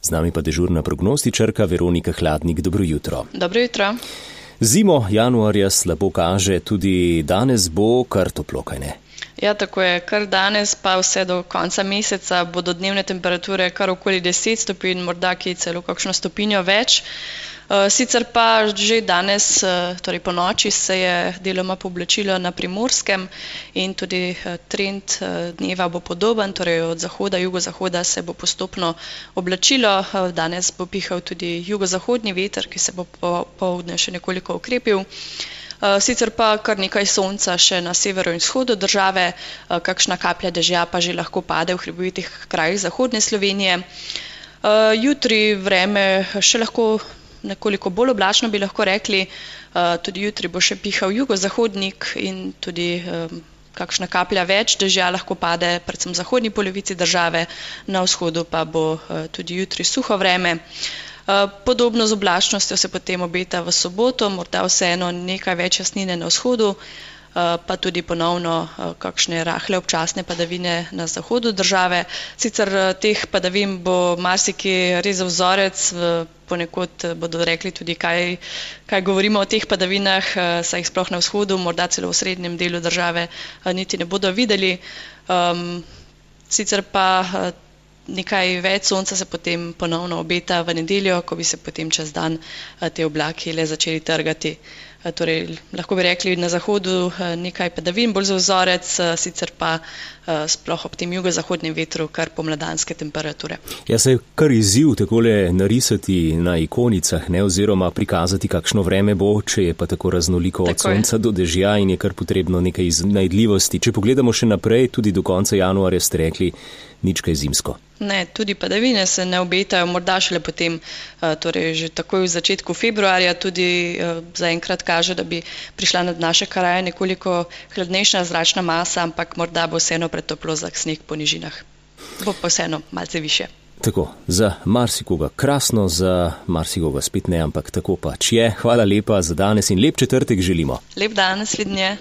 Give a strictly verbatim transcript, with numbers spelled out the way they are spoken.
Z nami pa dežurna prognostičarka Veronika Hladnik. Dobro jutro. Dobro jutro. Zimo januarja slabo kaže, tudi danes bo kar toplo, kaj ne? Ja, tako je. Kar danes pa vse do konca meseca bodo dnevne temperature kar okoli deset stopinj, morda ki celo kakšno stopinjo več. Sicer pa že danes, torej po noči, se je deloma pooblačilo na Primorskem in tudi trend dneva bo podoben, torej od zahoda, jugozahoda se bo postopno oblačilo. Danes bo pihal tudi jugozahodni veter, ki se bo popoldne še nekoliko okrepil. Sicer pa kar nekaj sonca še na severu in vzhodu države, kakšna kaplja dežja pa že lahko pade v hribovitih krajih zahodne Slovenije. Jutri vreme še lahko nekoliko bolj oblačno, bi lahko rekli. Tudi jutri bo še pihal jugozahodnik in tudi kakšna kaplja več dežja lahko pade, predvsem v zahodni polovici države, na vzhodu pa bo tudi jutri suho vreme. Podobno z oblačnostjo se potem obeta v soboto, morda vseeno nekaj več jasnine na vzhodu, pa tudi ponovno kakšne rahle občasne padavine na zahodu države. Sicer teh padavin bo marsikje res vzorec, ponekod bodo rekli tudi, kaj, kaj govorimo o teh padavinah, saj jih sploh na vzhodu, morda celo v srednjem delu države niti ne bodo videli. Sicer pa nekaj več sonca se potem ponovno obeta v nedeljo, ko bi se potem čez dan te oblaki le začeli trgati. Torej, lahko bi rekli na zahodu nekaj padavin, bolj za vzorec, sicer pa sploh ob tem jugozahodnem vetru kar pomladanske temperature. Ja, se je kar izziv takole narisati na ikonicah, ne, oziroma prikazati, kakšno vreme bo, če je pa tako raznoliko od tako sonca je. do dežja in je kar potrebno nekaj iznajdljivosti. Če pogledamo še naprej, tudi do konca januarja ste rekli, nič kaj zimsko. Ne, tudi padavine se ne obetajo, morda šele potem, torej že takoj v začetku februarja, tudi zaenkrat kaže, da bi prišla nad naše kraje nekoliko hladnejša zračna masa, ampak morda bo vseeno pretoplo za sneg po nižinah. Bo pa vseeno malce više. Tako, za marsikoga krasno, za marsikoga spet ne, ampak tako pač je. Hvala lepa za danes in lep četrtek želimo. Lep dan, naslednje.